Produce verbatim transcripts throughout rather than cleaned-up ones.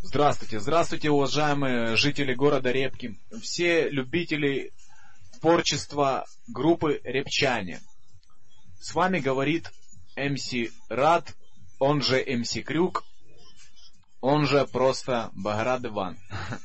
Здравствуйте, здравствуйте, уважаемые жители города Репки, все любители творчества группы Репчане. С вами говорит эм си Рад, он же эм си Крюк, он же просто Баграт Иван.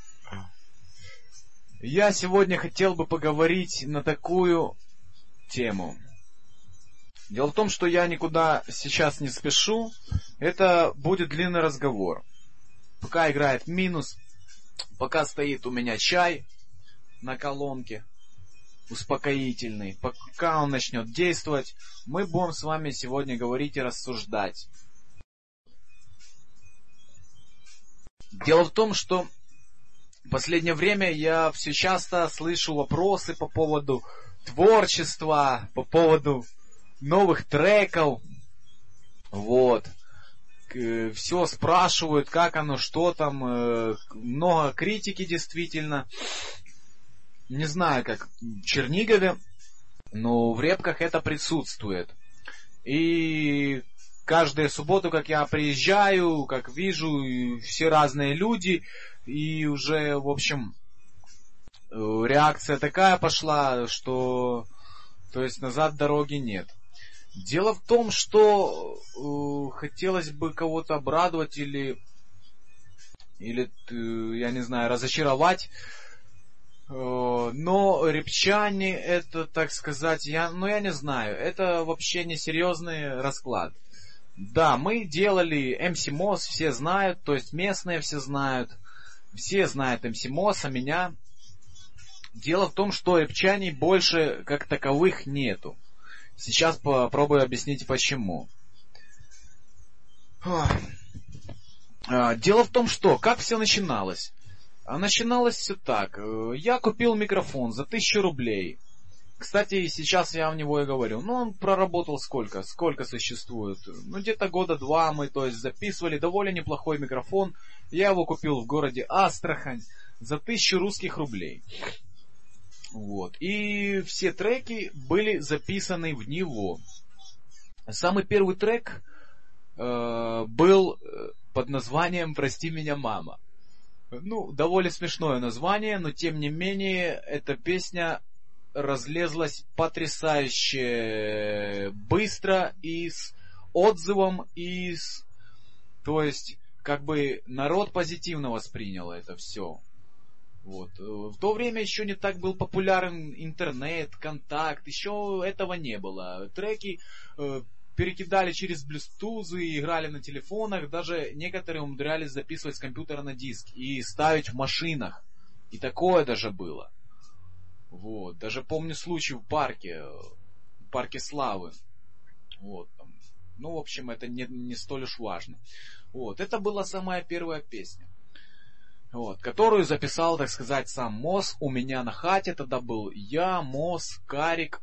Я сегодня хотел бы поговорить на такую тему. Дело в том, что я никуда сейчас не спешу, это будет длинный разговор. Пока играет минус, пока стоит у меня чай на колонке, успокоительный, пока он начнет действовать, мы будем с вами сегодня говорить и рассуждать. Дело в том, что в последнее время я все часто слышу вопросы по поводу творчества, по поводу новых треков. Вот. Все спрашивают, как оно, что там. Много критики действительно. Не знаю, как в Чернигове, но в Репках это присутствует. И каждую субботу, как я приезжаю, как вижу, все разные люди. И уже, в общем, реакция такая пошла, что, то есть, назад дороги нет. Дело в том, что э, хотелось бы кого-то обрадовать или, или э, я не знаю, разочаровать. Э, но репчане это, так сказать, я, ну я не знаю, это вообще не серьезный расклад. Да, мы делали эм си Moss, все знают, то есть местные все знают, все знают эм си Moss, а меня. Дело в том, что репчаней больше как таковых нету. Сейчас попробую объяснить почему. Дело в том, что как все начиналось. Начиналось все так. Я купил микрофон за тысячу рублей. Кстати, сейчас я в него и говорю. Ну, он проработал сколько? Сколько существует? Ну, где-то года два мы, то есть, записывали. Довольно неплохой микрофон. Я его купил в городе Астрахань за тысячу русских рублей. Вот. И все треки были записаны в него. Самый первый трек э, был под названием «Прости меня, мама». Ну, довольно смешное название, но тем не менее, эта песня разлезлась потрясающе быстро и с отзывом, и с... То есть, как бы народ позитивно воспринял это все. Вот. В то время еще не так был популярен интернет, контакт, еще этого не было. Треки э, перекидали через блютузы и играли на телефонах, даже некоторые умудрялись записывать с компьютера на диск и ставить в машинах. И такое даже было. Вот. Даже помню случай в парке, в парке Славы. Вот. Там. Ну, в общем, это не, не столь уж важно. Вот. Это была самая первая песня. Вот, которую записал, так сказать, сам Мосс. У меня на хате тогда был я, Мосс, Карик,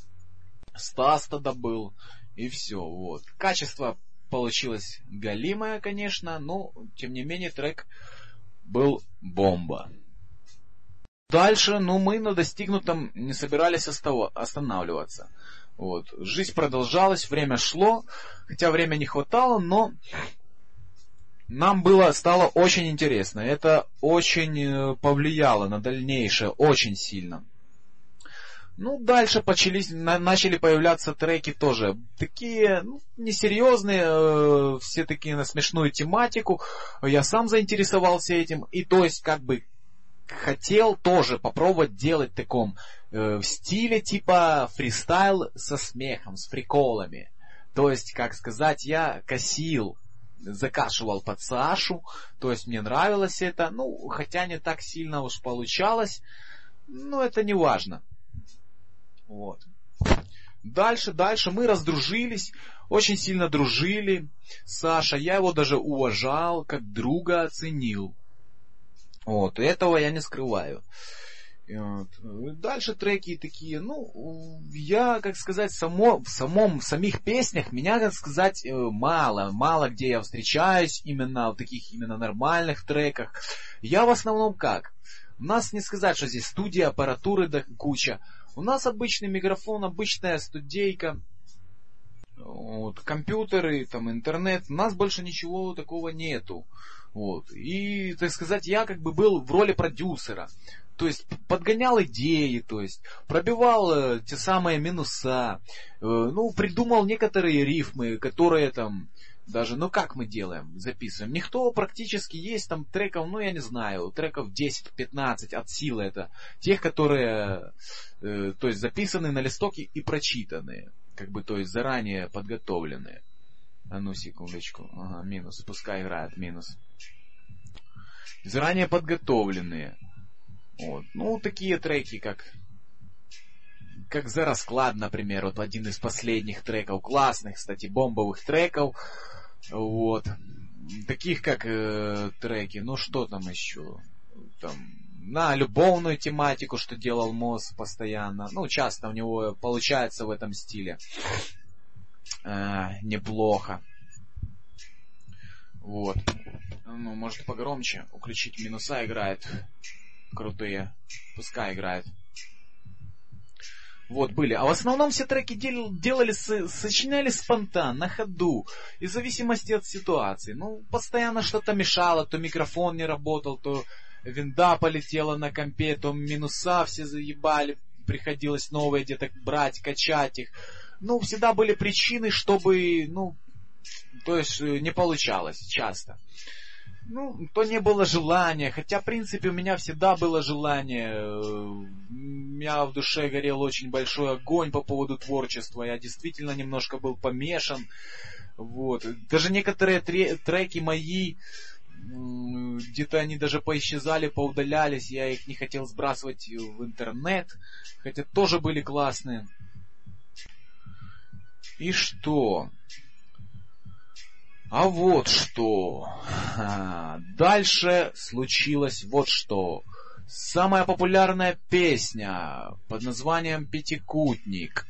Стас тогда был. И все, вот. Качество получилось галимое, конечно, но, тем не менее, трек был бомба. Дальше, ну, мы на достигнутом не собирались останавливаться. Вот. Жизнь продолжалась, время шло, хотя время не хватало, но... Нам было, стало очень интересно. Это очень повлияло на дальнейшее, очень сильно. Ну, дальше почались, на, начали появляться треки тоже. Такие, ну, несерьезные, э, все такие на смешную тематику. Я сам заинтересовался этим. И то есть, как бы, хотел тоже попробовать делать в таком э, в стиле типа фристайл со смехом, с приколами. То есть, как сказать, я косил. Закашивал под Сашу, то есть мне нравилось это, ну, хотя не так сильно уж получалось, но это не важно. Вот. Дальше, дальше мы раздружились, очень сильно дружили. Саша, я его даже уважал, как друга оценил. Вот, и этого я не скрываю. Вот. Дальше треки такие, ну, я, как сказать, само, в самом, в самих песнях меня, как сказать, мало, мало где я встречаюсь именно в таких именно нормальных треках. Я в основном как? У нас не сказать, что здесь студия, аппаратуры да куча. У нас обычный микрофон, обычная студейка, вот, компьютеры, там, интернет. У нас больше ничего такого нету. Вот. И, так сказать, я как бы был в роли продюсера. То есть подгонял идеи, то есть пробивал э, те самые минуса, э, ну, придумал некоторые рифмы, которые там даже, ну как мы делаем, записываем. Никто практически есть там треков, ну я не знаю, треков десять-пятнадцать от силы это. Тех, которые, э, то есть записаны на листоке и прочитанные, как бы, то есть заранее подготовленные. А ну секундочку, ага, минус, пускай играет минус. Заранее подготовленные. Вот. Ну, такие треки, как как «За расклад», например, вот один из последних треков, классных, кстати, бомбовых треков, вот, таких как э, треки, ну, что там еще, там, на любовную тематику, что делал Мос постоянно, ну, часто у него получается в этом стиле э, неплохо, вот, ну, может погромче, включить минуса, играет крутые, пускай играет. Вот, были. А в основном все треки дел, делали, сочиняли спонтанно, на ходу, и в зависимости от ситуации. Ну, постоянно что-то мешало, то микрофон не работал, то винда полетела на компе, то минуса все заебали, приходилось новые где-то брать, качать их. Ну, всегда были причины, чтобы, ну, то есть не получалось часто. Ну, то не было желания, хотя, в принципе, у меня всегда было желание, у меня в душе горел очень большой огонь по поводу творчества, я действительно немножко был помешан, вот, даже некоторые треки мои, где-то они даже поисчезали, поудалялись, я их не хотел сбрасывать в интернет, хотя тоже были классные. И что? А вот что. Дальше случилось вот что. Самая популярная песня под названием «Пятикутник»,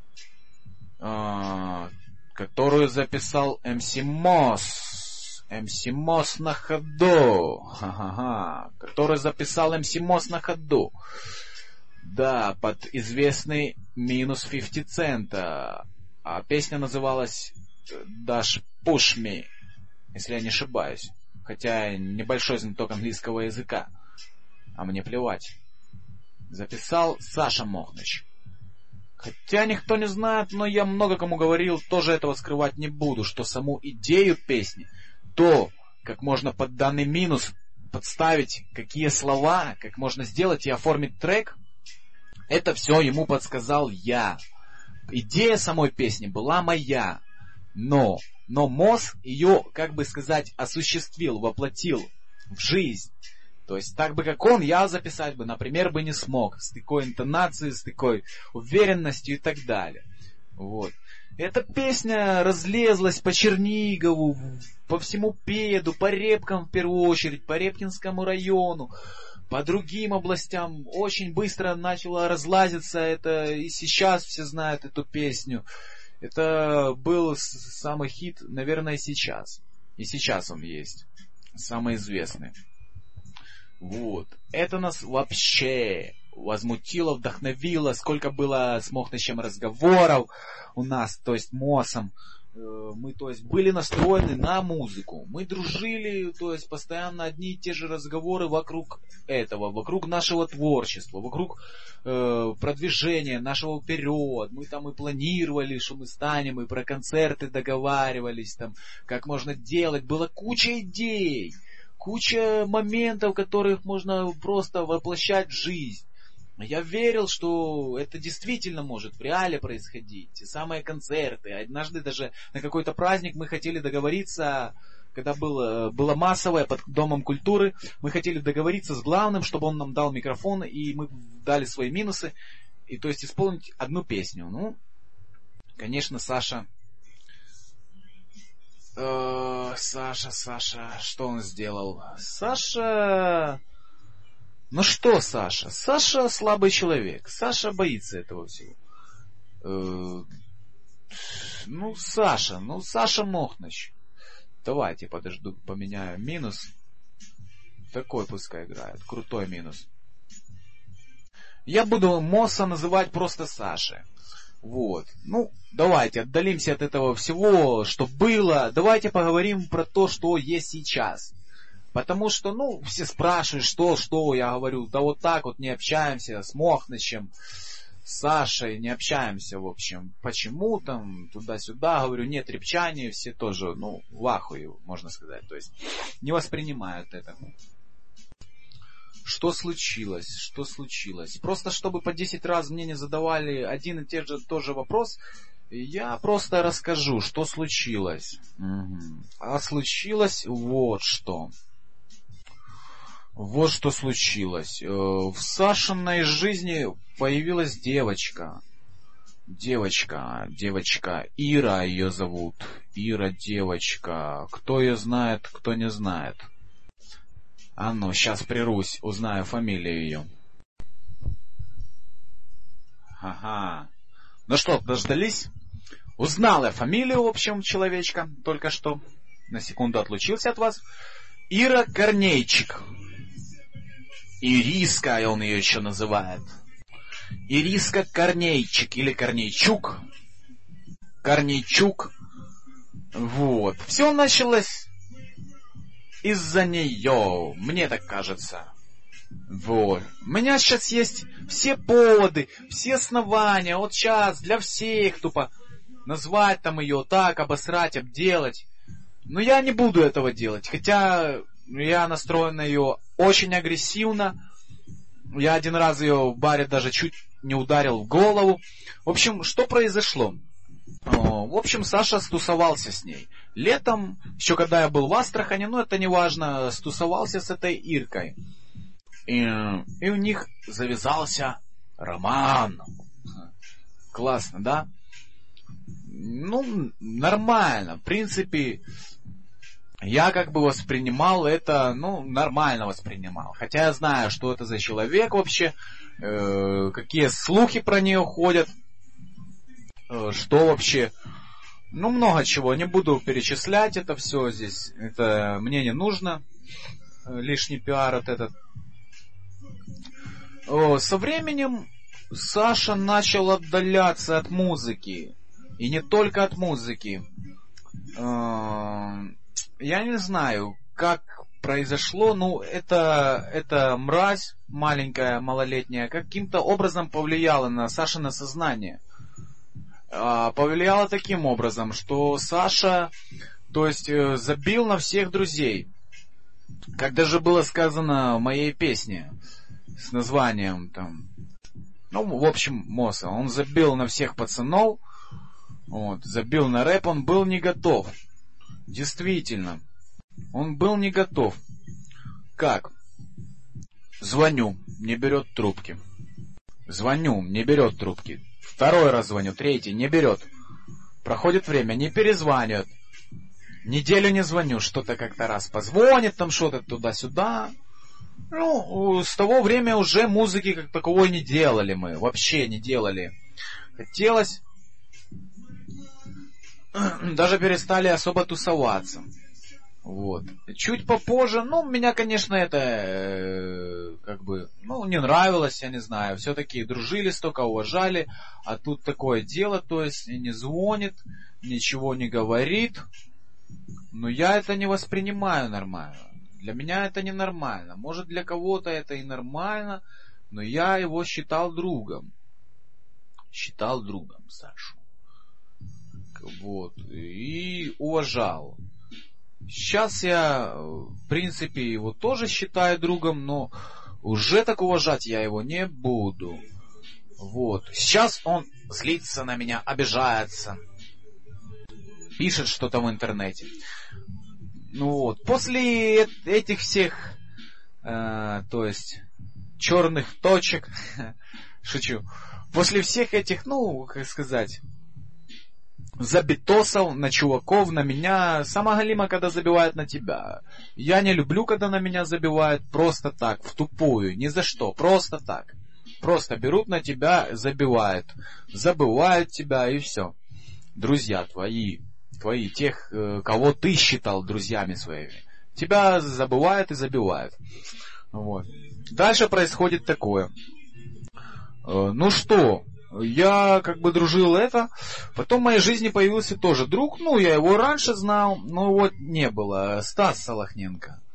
которую записал эм си Moss. эм си Moss на ходу. Ха-ха-ха. Который записал эм си Moss на ходу. Да, под известный минус пятьдесят цента. А песня называлась «Dash Push Me», если я не ошибаюсь. Хотя небольшой знаток английского языка. А мне плевать. Записал Саша Мохныч. Хотя никто не знает, но я много кому говорил, тоже этого скрывать не буду, что саму идею песни, то, как можно под данный минус подставить, какие слова, как можно сделать и оформить трек, это все ему подсказал я. Идея самой песни была моя, но, но Мос ее, как бы сказать, осуществил, воплотил в жизнь. То есть так бы, как он, я записать бы, например, бы не смог. С такой интонацией, с такой уверенностью и так далее. Вот. Эта песня разлезлась по Чернигову, по всему Педу, по Репкам в первую очередь, по Репкинскому району, по другим областям. Очень быстро начала разлазиться это, и сейчас все знают эту песню. Это был самый хит, наверное, сейчас. И сейчас он есть. Самый известный. Вот. Это нас вообще возмутило, вдохновило. Сколько было с Мохнычем разговоров у нас, то есть Мосом. Мы, то есть, были настроены на музыку. Мы дружили, то есть, постоянно одни и те же разговоры вокруг этого, вокруг нашего творчества, вокруг э, продвижения нашего вперед. Мы там и планировали, что мы станем, и про концерты договаривались, там, как можно делать. Была куча идей, куча моментов, которых можно просто воплощать в жизнь. Я верил, что это действительно может в реале происходить. Те самые концерты. Однажды даже на какой-то праздник мы хотели договориться, когда было, было массовое под Домом культуры, мы хотели договориться с главным, чтобы он нам дал микрофон, и мы дали свои минусы, и то есть исполнить одну песню. Ну, конечно, Саша... Э, Саша, Саша, что он сделал? Саша... Ну что, Саша? Саша слабый человек. Саша боится этого всего. Э, ну, Саша, ну, Саша Мохныч. Давайте, подожду, поменяю минус. Такой пускай играет. Крутой минус. Я буду Моса называть просто Сашей. Вот. Ну, давайте отдалимся от этого всего, что было. Давайте поговорим про то, что есть сейчас. Потому что, ну, все спрашивают, что, что, я говорю, да вот так вот не общаемся с Мохнычем, с Сашей, не общаемся, в общем. Почему там, туда-сюда, говорю, нет, рябчане, все тоже, ну, в ахуе, можно сказать, то есть не воспринимают это. Что случилось? Что случилось? Просто чтобы по десять раз мне не задавали один и те же тоже вопрос, я просто расскажу, что случилось. Угу. А случилось вот что. Вот что случилось. В Сашиной жизни появилась девочка. Девочка, девочка, Ира ее зовут. Ира девочка. Кто ее знает, кто не знает. А ну, сейчас прервусь, узнаю фамилию ее. Ага. Ну что, дождались? Узнал я фамилию, в общем, человечка, только что. На секунду отлучился от вас. Ира Корнейчик. Ириска он ее еще называет. Ириска Корнейчик или Корнейчук. Корнейчук. Вот. Все началось из-за нее, мне так кажется. Вот. У меня сейчас есть все поводы, все основания, вот сейчас для всех тупо назвать там ее так, обосрать, обделать. Но я не буду этого делать, хотя я настроен на ее очень агрессивно. Я один раз ее в баре даже чуть не ударил в голову. В общем, что произошло? В общем, Саша стусовался с ней. Летом, еще когда я был в Астрахани, ну это не важно, стусовался с этой Иркой. И, и у них завязался роман. Классно, да? Ну, нормально. В принципе, я как бы воспринимал это, ну, нормально воспринимал. Хотя я знаю, что это за человек вообще, э, какие слухи про нее ходят. Что вообще? Ну, много чего. Не буду перечислять это все здесь. Это мне не нужно. Лишний пиар от этот. Со временем Саша начал отдаляться от музыки. И не только от музыки. Я не знаю, как произошло. Ну, это, это мразь маленькая, малолетняя, каким-то образом повлияла на Сашино сознание. Повлияло таким образом, что Саша, то есть, забил на всех друзей. Как даже было сказано в моей песне с названием там, ну, в общем, Моса. Он забил на всех пацанов, вот, забил на рэп, он был не готов. Действительно, он был не готов. Как? Звоню, не берет трубки. Звоню, не берет трубки. Второй раз звоню, третий, не берет. Проходит время, не перезванивает. Неделю не звоню, что-то как-то раз позвонит, там что-то туда-сюда. Ну, с того времени уже музыки как таковой не делали мы. Вообще не делали. Хотелось. Даже перестали особо тусоваться. Вот. Чуть попозже, ну, меня, конечно, это э, как бы, ну, не нравилось, я не знаю. Все-таки дружили столько, уважали, а тут такое дело, то есть не звонит, ничего не говорит. Но я это не воспринимаю нормально. Для меня это ненормально. Может, для кого-то это и нормально, но я его считал другом. Считал другом Сашу. Вот. И уважал. Сейчас я, в принципе, его тоже считаю другом, но уже так уважать я его не буду. Вот. Сейчас он злится на меня, обижается. Пишет что-то в интернете. Ну вот. После этих всех, э, то есть, черных точек, шучу, после всех этих, ну, как сказать, забитосов на чуваков, на меня. Сама галима, когда забивают на тебя. Я не люблю, когда на меня забивают просто так, в тупую, ни за что, просто так. Просто берут на тебя, забивают, забывают тебя и все. Друзья твои, твои, тех, кого ты считал друзьями своими, тебя забывают и забивают. Вот. Дальше происходит такое. Ну что, я как бы дружил это, потом в моей жизни появился тоже друг, ну я его раньше знал, но вот не было, Стас Солохненко.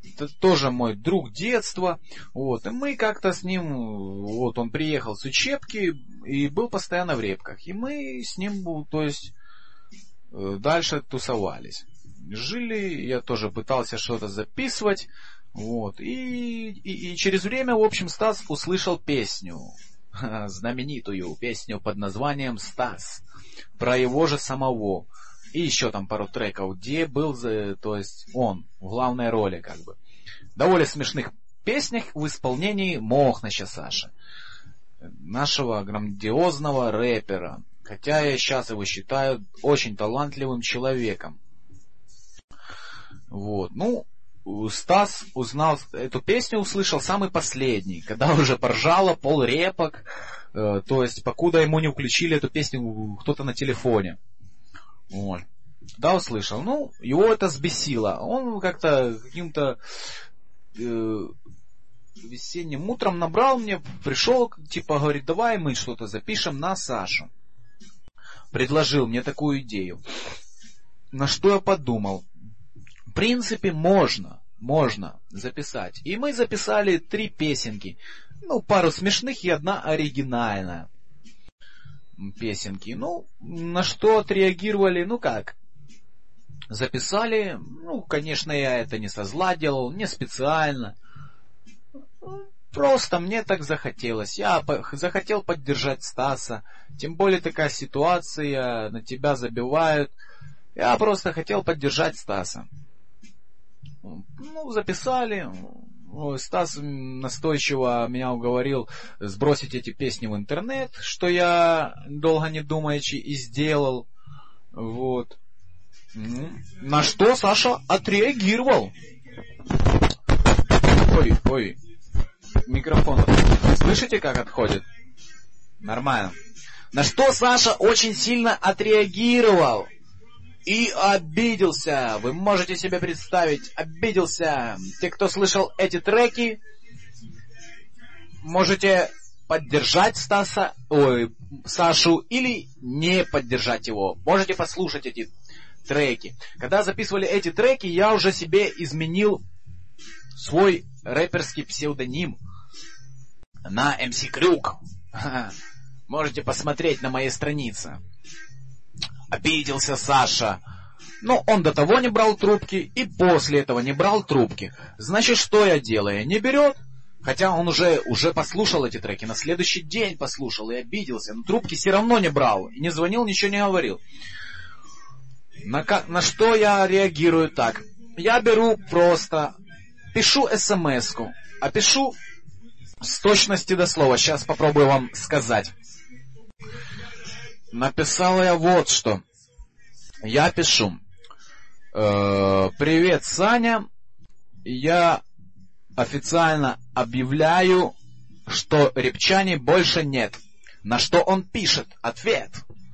это тоже мой друг детства. Вот, и мы как-то с ним, вот он приехал с учебки и был постоянно в Репках. И мы с ним, то есть, дальше тусовались. Жили, я тоже пытался что-то записывать. Вот, и, и, и через время, в общем, Стас услышал песню, знаменитую песню под названием «Стас», про его же самого. И еще там пару треков, где был, то есть, он в главной роли, как бы. Довольно смешных песнях в исполнении Мохныча Саши, нашего грандиозного рэпера. Хотя я сейчас его считаю очень талантливым человеком. Вот, ну, Стас узнал эту песню, услышал самый последний, когда уже поржало пол Репок, э, то есть покуда ему не включили эту песню кто-то на телефоне. Вот. Да, услышал. Ну, его это взбесило. Он как-то каким-то э, весенним утром набрал мне, пришел, типа, говорит, давай мы что-то запишем на Сашу. Предложил мне такую идею. На что я подумал. В принципе, можно, можно записать. И мы записали три песенки. Ну, пару смешных и одна оригинальная песенки. Ну, на что отреагировали, ну как, записали, ну, конечно, я это не со зла делал, не специально. Просто мне так захотелось. Я захотел поддержать Стаса. Тем более такая ситуация, на тебя забивают. Я просто хотел поддержать Стаса. Ну, записали. Стас настойчиво меня уговорил сбросить эти песни в интернет, что я, долго не думаючи, и сделал. Вот. На что Саша отреагировал. Ой, ой. Микрофон. Слышите, как отходит? Нормально. На что Саша очень сильно отреагировал. И обиделся. Вы можете себе представить. Обиделся. Те, кто слышал эти треки, можете поддержать Стаса, ой, Сашу или не поддержать его. Можете послушать эти треки. Когда записывали эти треки, я уже себе изменил свой рэперский псевдоним на эм си Крюк. Можете посмотреть на моей странице. Обиделся Саша. Но он до того не брал трубки и после этого не брал трубки. Значит, что я делаю? Не берет. Хотя он уже, уже послушал эти треки. На следующий день послушал и обиделся. Но трубки все равно не брал. И не звонил, ничего не говорил. На, на что я реагирую так? Я беру просто, пишу эс-эм-эску. А пишу с точности до слова. Сейчас попробую вам сказать. Написал я вот что. Я пишу. Э, Привет, Саня. Я официально объявляю, что репчани больше нет. На что он пишет. Ответ.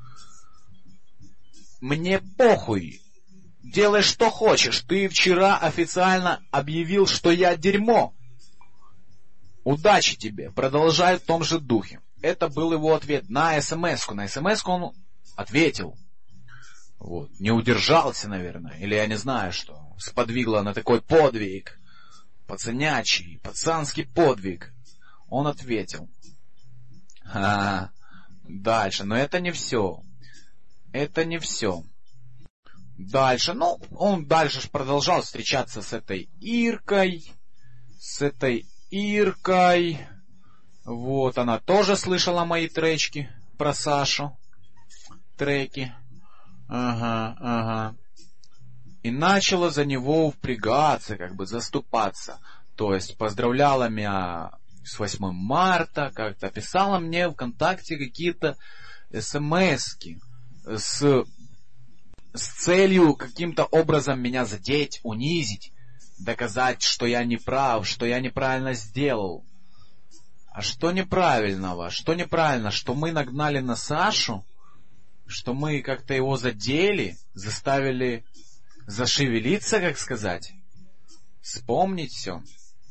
Мне похуй. Делай, что хочешь. Ты вчера официально объявил, что я дерьмо. Удачи тебе. Продолжай в том же духе. Это был его ответ на эс-эм-эску. На эс-эм-эску он ответил. Вот. Не удержался, наверное. Или я не знаю, что сподвигло на такой подвиг. Пацанячий, пацанский подвиг. Он ответил. А, дальше. Но это не все. Это не все. Дальше. Ну, он дальше продолжал встречаться с этой Иркой. С этой Иркой. Вот, она тоже слышала мои тречки про Сашу. Треки. Ага, ага. И начала за него впрягаться, как бы заступаться. То есть поздравляла меня с восьмым марта, как-то писала мне ВКонтакте какие-то смски с, с целью каким-то образом меня задеть, унизить, доказать, что я не прав, что я неправильно сделал. А что неправильного? Что неправильно? Что мы нагнали на Сашу? Что мы как-то его задели? Заставили зашевелиться, как сказать? Вспомнить все?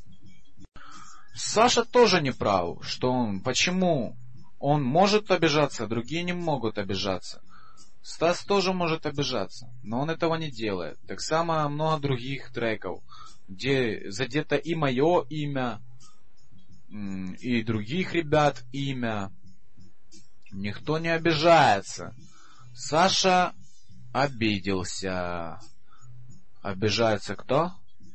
Саша тоже не прав. Что он, почему он может обижаться, а другие не могут обижаться? Стас тоже может обижаться, но он этого не делает. Так само много других треков, где задето и мое имя, и других ребят имя. Никто не обижается. Саша обиделся. Обижается кто?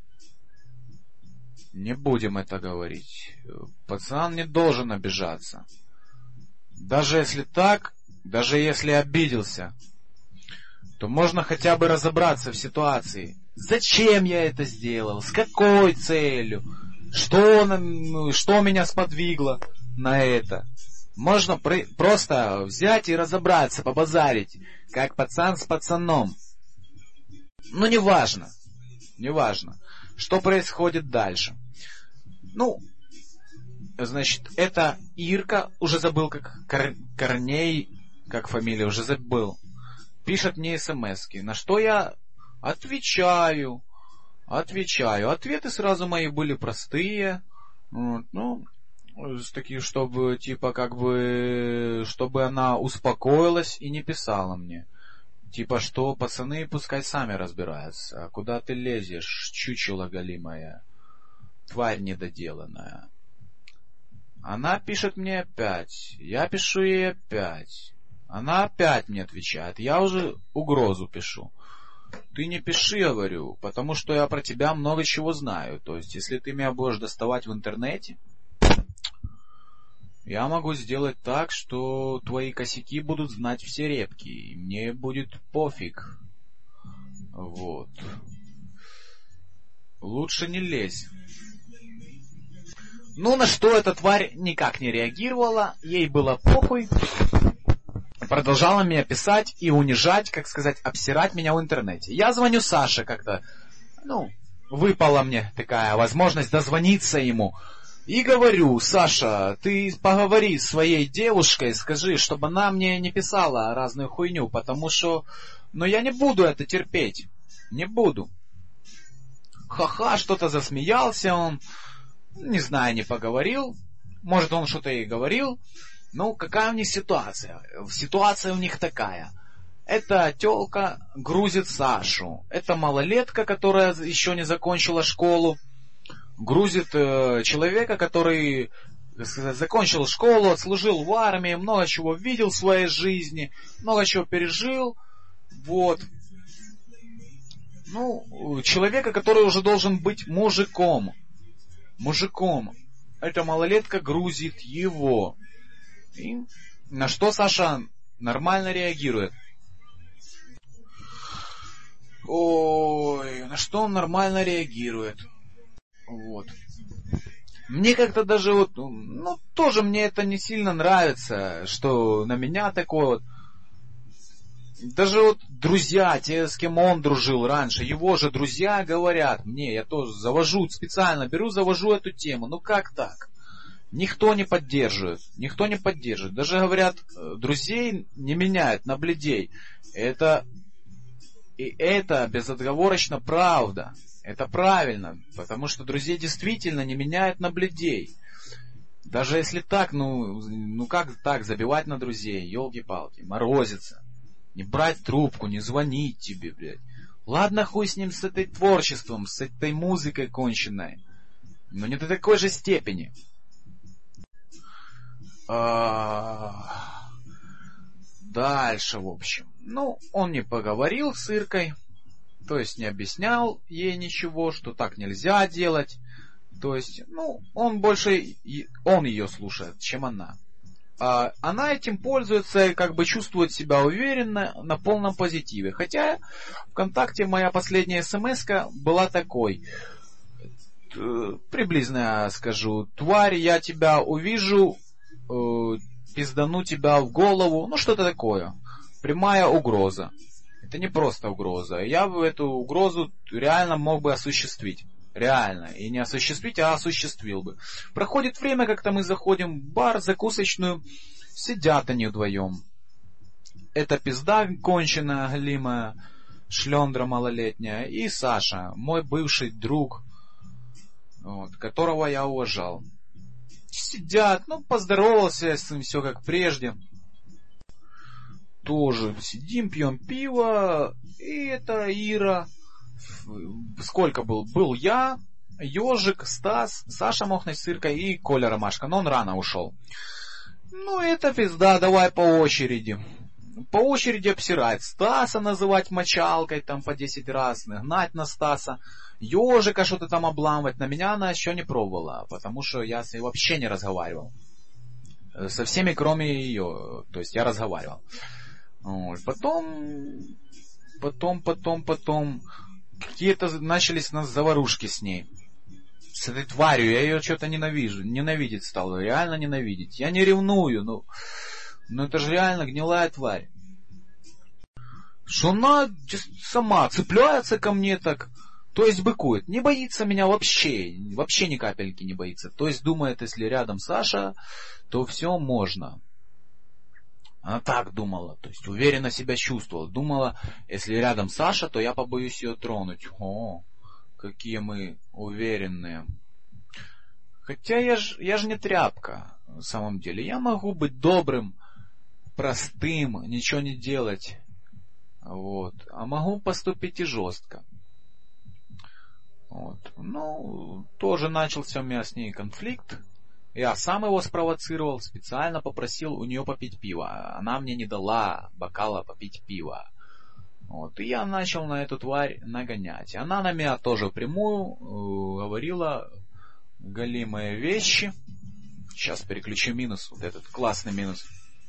Не будем это говорить. Пацан не должен обижаться. Даже если так, даже если обиделся, то можно хотя бы разобраться в ситуации. Зачем я это сделал? С какой целью? Что, что меня сподвигло на это? Можно при, просто взять и разобраться, побазарить, как пацан с пацаном. Ну, неважно. Неважно, что происходит дальше. Ну, значит, это Ирка, уже забыл, как Кор, Корней, как фамилия, уже забыл, пишет мне смски, на что я отвечаю, отвечаю. Ответы сразу мои были простые, ну, такие, чтобы, типа, как бы, чтобы она успокоилась и не писала мне. Типа, что пацаны пускай сами разбираются, а куда ты лезешь, чучело голимая, тварь недоделанная. Она пишет мне опять, я пишу ей опять. Она опять мне отвечает, я уже угрозу пишу. Ты не пиши, говорю, потому что я про тебя много чего знаю. То есть, если ты меня будешь доставать в интернете, я могу сделать так, что твои косяки будут знать все репки, и мне будет пофиг. Вот. Лучше не лезь. Ну, на что эта тварь никак не реагировала, ей было похуй. Продолжала меня писать и унижать, как сказать, обсирать меня в интернете. Я звоню Саше как-то, ну, выпала мне такая возможность дозвониться ему. И говорю, Саша, ты поговори с своей девушкой, скажи, чтобы она мне не писала разную хуйню, потому что, ну, я не буду это терпеть, не буду. Ха-ха, что-то засмеялся он, не знаю, не поговорил, может, он что-то и говорил. Ну, какая у них ситуация? Ситуация у них такая. Эта тёлка грузит Сашу. Это малолетка, которая еще не закончила школу. Грузит э, человека, который закончил школу, отслужил в армии, много чего видел в своей жизни, много чего пережил. Вот. Ну, человека, который уже должен быть мужиком. Мужиком. Эта малолетка грузит его. И на что Саша нормально реагирует. Ой, на что он нормально реагирует. Вот. Мне как-то даже вот, ну, тоже мне это не сильно нравится, что на меня такое вот. Даже вот друзья, те, с кем он дружил раньше, его же друзья говорят мне, я тоже завожу, специально беру, завожу эту тему. Ну как так? Никто не поддерживает, никто не поддерживает. Даже говорят, друзей не меняют на блядей. Это, и это безотговорочно правда. Это правильно, потому что друзей действительно не меняют на блядей. Даже если так, ну, ну как так забивать на друзей, елки-палки, морозиться. Не брать трубку, не звонить тебе, блядь. Ладно, хуй с ним, с этой творчеством, с этой музыкой конченной. Но не до такой же степени. Дальше, в общем. Ну, он не поговорил с Иркой. То есть не объяснял ей ничего, что так нельзя делать. То есть, ну, он больше, он ее слушает, чем она. А она этим пользуется и как бы чувствует себя уверенно, на полном позитиве. Хотя ВКонтакте моя последняя смс-ка была такой. Приблизно я скажу. Тварь, я тебя увижу, э, пиздану тебя в голову. Ну, что-то такое. Прямая угроза. Это не просто угроза. Я бы эту угрозу реально мог бы осуществить. Реально. И не осуществить, а осуществил бы. Проходит время, как-то мы заходим в бар, закусочную. Сидят они вдвоем. Это пизда конченая, голимая, шлендра малолетняя. И Саша, мой бывший друг, вот, которого я уважал. Сидят, ну, поздоровался с ним, все как прежде. тоже сидим, пьем пиво, и это Ира. Сколько был? Был я, Ежик, Стас, Саша Мохнач с Иркой и Коля Ромашка. Но он рано ушел. Ну, это пизда, давай по очереди. По очереди обсирать. Стаса называть мочалкой там по десять раз, гнать на Стаса. Ежика что-то там обламывать. На меня она еще не пробовала, потому что я с ней вообще не разговаривал. Со всеми, кроме ее. То есть я разговаривал. Вот. Потом, потом, потом, потом какие-то начались у нас заварушки с ней. С этой тварью. Я ее что-то ненавижу. Ненавидеть стал. Реально ненавидеть. Я не ревную, но... Ну это же реально гнилая тварь. Что она сама цепляется ко мне так. То есть быкует. Не боится меня вообще. Вообще ни капельки не боится. То есть думает, если рядом Саша, то все можно. Она так думала. То есть уверенно себя чувствовала. Думала, если рядом Саша, то я побоюсь ее тронуть. О, какие мы уверенные. Хотя я ж, я ж не тряпка. На самом деле. Я могу быть добрым, простым, ничего не делать. Вот. А могу поступить и жестко. Вот. Ну, тоже начался у меня с ней конфликт. Я сам его спровоцировал, специально попросил у нее попить пиво. Она мне не дала бокала попить пиво. Вот. И я начал на эту тварь нагонять. Она на меня тоже впрямую э, говорила галимые вещи. Сейчас переключу минус, вот этот классный минус.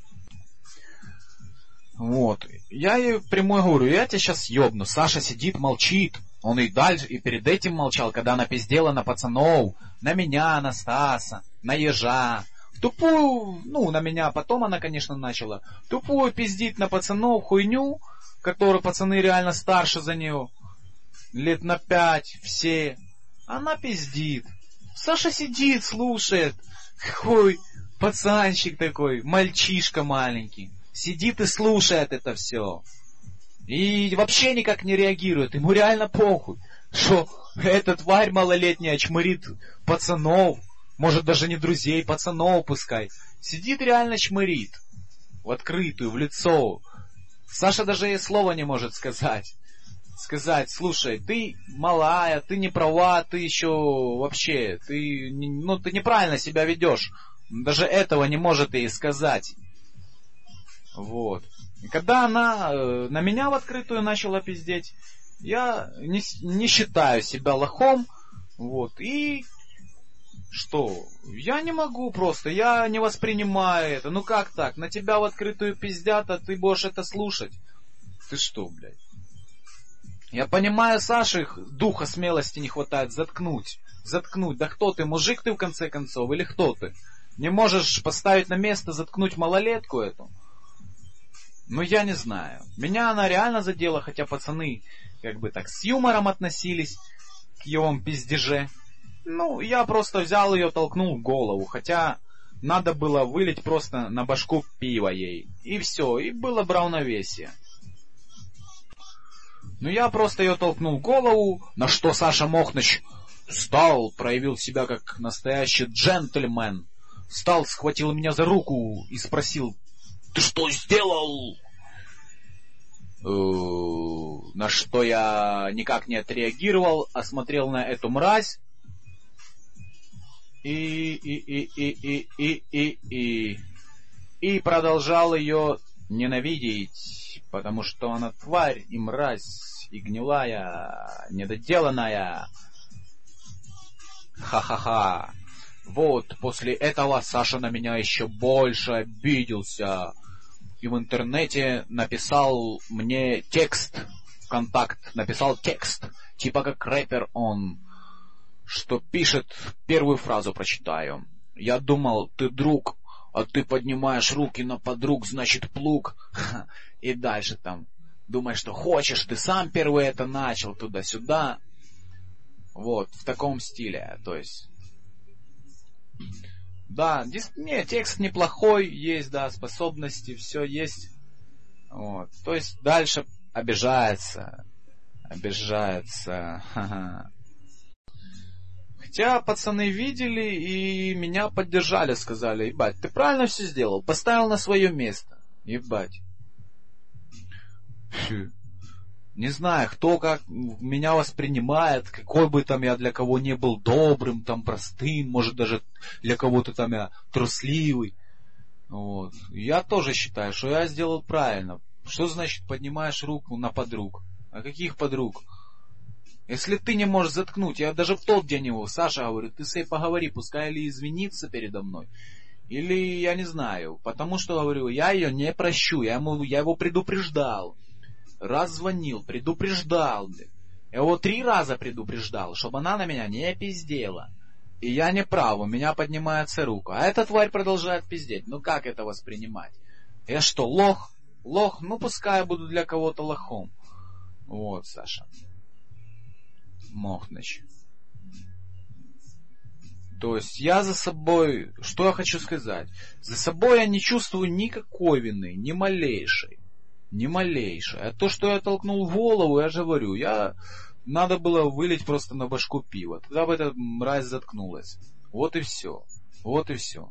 Вот. Я ей прямой говорю, я тебя сейчас ёбну. Саша сидит, молчит. Он и дальше, и перед этим молчал, когда она пиздела на пацанов, на меня, на Стаса, на Ежа. В тупую, ну, на меня, потом она, конечно, начала. Тупую пиздить на пацанов хуйню, которую пацаны реально старше за нее. Лет на пять, все. Она пиздит. Саша сидит, слушает. Какой пацанчик такой, мальчишка маленький. Сидит и слушает это все. И вообще никак не реагирует. Ему реально похуй, что эта тварь малолетняя чмырит пацанов. Может даже не друзей, пацанов пускай. Сидит реально чмырит. В открытую, в лицо. Саша даже ей слова не может сказать. Сказать, слушай, ты малая, ты не права, ты еще вообще, ты, ну, ты неправильно себя ведешь. Даже этого не может ей сказать. Вот. И когда она э, на меня в открытую начала пиздеть, я не, не считаю себя лохом. Вот. И что? Я не могу просто, я не воспринимаю это. Ну как так? На тебя в открытую пиздят, а ты будешь это слушать? Ты что, блядь? Я понимаю, Саше духа смелости не хватает заткнуть. Заткнуть. Да кто ты, мужик ты в конце концов? Или кто ты? Не можешь поставить на место, заткнуть малолетку эту? Ну, я не знаю. Меня она реально задела, хотя пацаны как бы так с юмором относились к его пиздеже. Ну, я просто взял ее, толкнул в голову, хотя надо было вылить просто на башку пива ей. И все, и было бы равновесие. Ну, я просто ее толкнул в голову, на что Саша Мохнач встал, проявил себя как настоящий джентльмен. Встал, схватил меня за руку и спросил: ты что сделал? На что я никак не отреагировал, а смотрел на эту мразь и и и и и и и и и продолжал ее ненавидеть, потому что она тварь и мразь и гнилая, недоделанная. Ха-ха-ха. Вот, после этого Саша на меня еще больше обиделся. И в интернете написал мне текст. ВКонтакт написал текст. Типа как рэпер он. Что пишет, первую фразу прочитаю. Я думал, ты друг, а ты поднимаешь руки на подруг, значит плуг. И дальше там. Думаешь, что хочешь, ты сам первый это начал, туда-сюда. Вот, в таком стиле, то есть... Да, не, текст неплохой, есть, да, способности, все есть. Вот. То есть дальше обижается. Обижается. Ха-ха. Хотя пацаны видели и меня поддержали, сказали: ебать, ты правильно все сделал, поставил на свое место. Ебать. Фу. Не знаю, кто как меня воспринимает, какой бы там я для кого не был добрым, там простым, может даже для кого-то там я трусливый. Вот. Я тоже считаю, что я сделал правильно. Что значит поднимаешь руку на подруг? А каких подруг? Если ты не можешь заткнуть, я даже в тот день его, Саша, говорю, ты с ней поговори, пускай или извинится передо мной, или я не знаю, потому что, говорю, я ее не прощу, я, ему, я его предупреждал, раз звонил, предупреждал, я его три раза предупреждал, чтобы она на меня не пиздела, и я не прав, у меня поднимается рука, а эта тварь продолжает пиздеть, ну как это воспринимать? Я что, лох? Лох? Ну пускай я буду для кого-то лохом. Вот, Саша. Мохныч. То есть я за собой, что я хочу сказать, за собой я не чувствую никакой вины, ни малейшей, ни малейшей. А то, что я толкнул в голову, я же говорю, я, надо было вылить просто на башку пива, тогда бы эта мразь заткнулась. Вот и все, вот и все.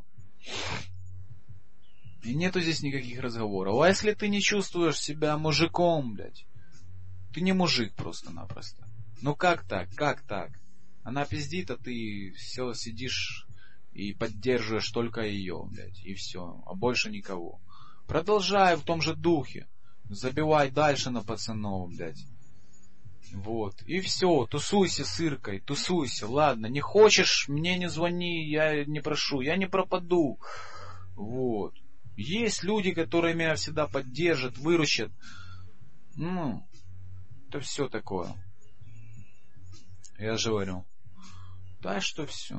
И нету здесь никаких разговоров. А если ты не чувствуешь себя мужиком, блядь, ты не мужик просто-напросто. Ну как так, как так? Она пиздит, а ты все сидишь и поддерживаешь только ее, блядь, и все, а больше никого. Продолжай в том же духе, забивай дальше на пацанов, блядь. Вот, и все, тусуйся с Иркой, тусуйся, ладно, не хочешь, мне не звони, я не прошу, я не пропаду. Вот. Есть люди, которые меня всегда поддержат, выручат. Ну, это все такое. Я же говорю. Так что все.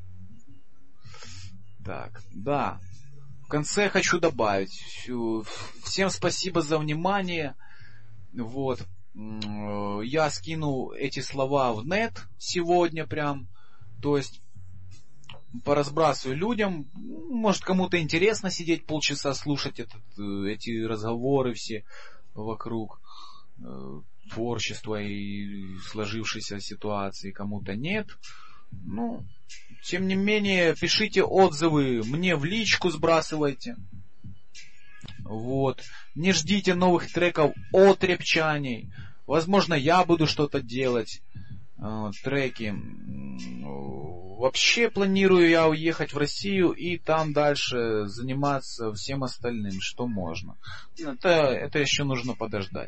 Так, да. В конце хочу добавить. Всем спасибо за внимание. Вот. Я скину эти слова в нет сегодня прям. То есть поразбрасываю людям. Может, кому-то интересно сидеть полчаса, слушать этот, эти разговоры все вокруг творчества и сложившейся ситуации, кому-то нет. Ну, тем не менее, пишите отзывы, мне в личку сбрасывайте. Вот. Не ждите новых треков от репчаней. Возможно, я буду что-то делать. Э, треки. Вообще планирую я уехать в Россию и там дальше заниматься всем остальным, что можно. Это, это еще нужно подождать.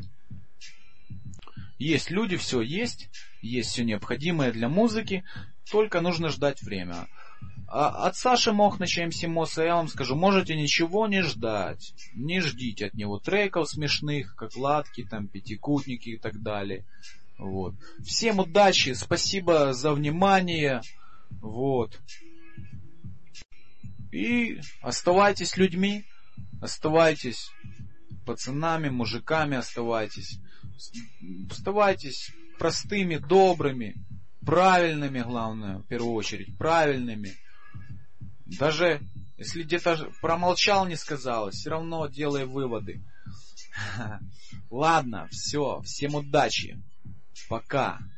Есть люди, все есть, есть все необходимое для музыки, только нужно ждать время. А от Саши Мохныча эм си Моса я вам скажу, можете ничего не ждать. Не ждите от него треков смешных, как Ладки, там, Пятикутники и так далее. Вот. Всем удачи, спасибо за внимание. Вот. И оставайтесь людьми, оставайтесь пацанами, мужиками, оставайтесь. Оставайтесь простыми, добрыми, правильными, главное, в первую очередь, правильными. Даже если где-то промолчал, не сказал, все равно делай выводы. Ладно, все, всем удачи. Пока.